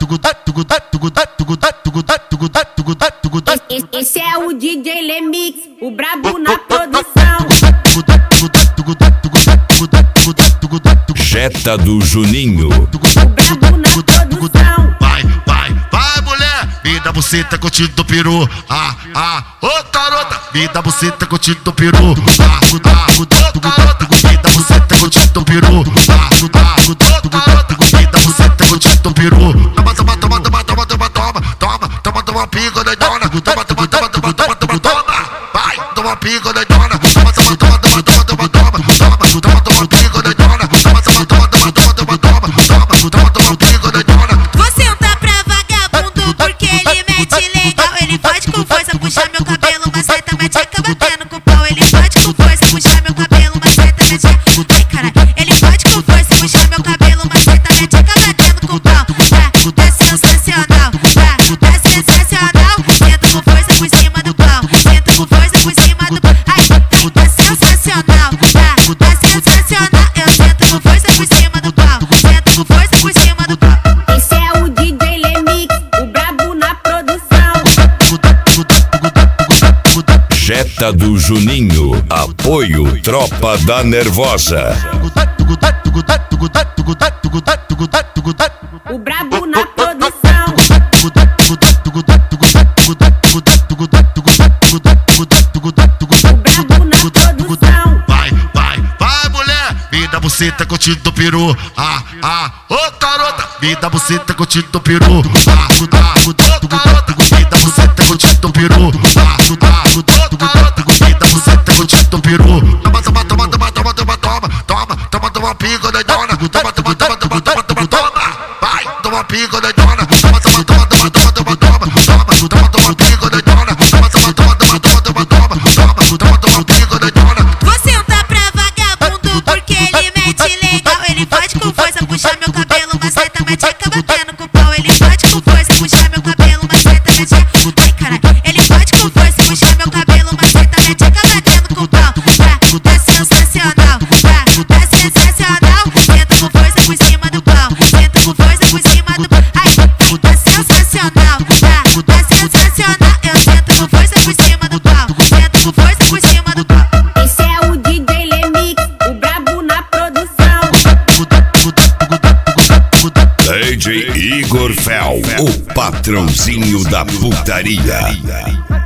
Esse é o DJ Lemix, o brabo na produção. Jetta do Juninho. O brabo na produção. Vai, mulher, me dá buceta curtindo do peru. Ô garota, me dá buceta curtindo do peru. Ô garota, me dá buceta curtindo do peru. Ô garota, me dá buceta curtindo do peru. Toma pico da dona. Toma vai, toma pico da dona. Toma pico da dona. Toma pico da dona. Vou sentar pra vagabundo porque ele mete legal. Ele pode com força puxar meu cabelo, maceta, mete a batendo com pau. Ele pode com força puxar meu cabelo, maceta, mete a... Ai, caralho. Ele pode com força puxar meu cabelo, maceta, mete a batendo com pau. Tá sensacional, tá sensacional. Senta com força por cima do pau, senta com força por cima do pau. Ai, tá sensacional, tá sensacional. Eu sento com força por cima do pau, sento com força por cima do pau. Esse é o DJ Lemix, o brabo na produção. Jetta do Juninho. Apoio Tropa da Nervosa. O brabo na produção. O brabo na produção. Vai, mulher, me dá buceta curtindo do peru. Ô garota, me dá buceta curtindo do peru. Ô garota, me dá buceta curtindo do peru. Ô garota, me dá buceta curtindo do peru. Toma pico da dona. Vai, toma pico da dona. Toma pico da dona. Toma pico da dona. Vou sentar pra vagabundo porque ele mete legal. Ele pode com força puxar meu cabelo, maceta, mete a batendo com pau. Ele pode com força puxar meu cabelo, maceta, mete a... Ai, caralho. Ele pode com força puxar meu cabelo, maceta, mete a batendo com pau. Tá sensacional, tá sensacional. Senta com força por cima do pau, senta com força por cima do pau. Ai, tá sensacional, tá sensacional. Eu sento com força por cima do pau, sento com força por cima do pau. Esse é o DJ Lemix, o brabo na produção. DJ Igor Fel, o patrãozinho da putaria.